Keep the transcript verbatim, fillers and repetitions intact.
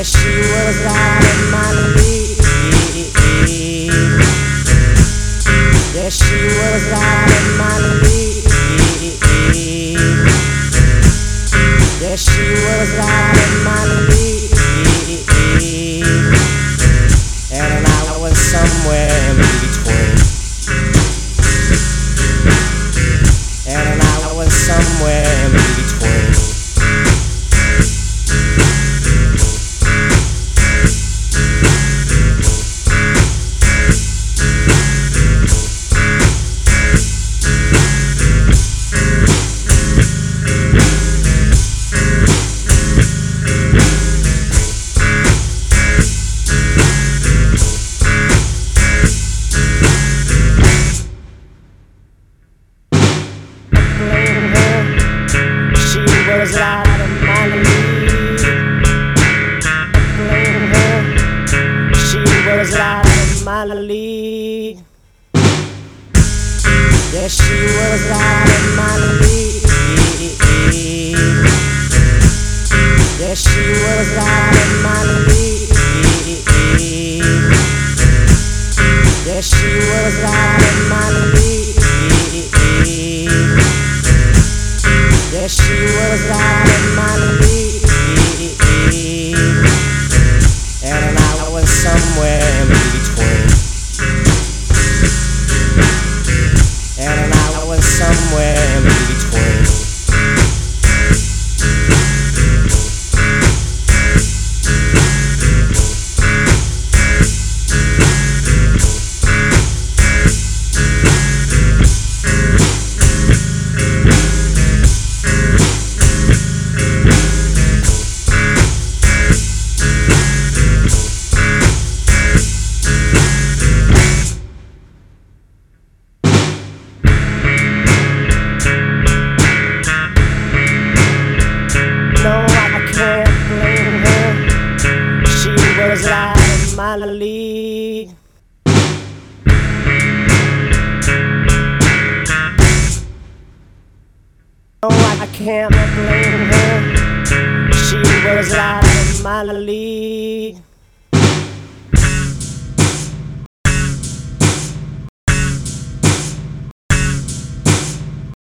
Yeah, she was right in my league. Yeah, she was right in my league. Yeah, she was right in my league. And I was somewhere in between. And I was somewhere in between. Was out of my league. Blame her. She was out of my league. Yeah, she was out of my league. Yeah, she was out of my league. Yeah, she was out of my league. Yeah, she was out in my league. And I was somewhere in between. And I was somewhere in between. Was out of my league. No, I can't blame her. She was out of my league.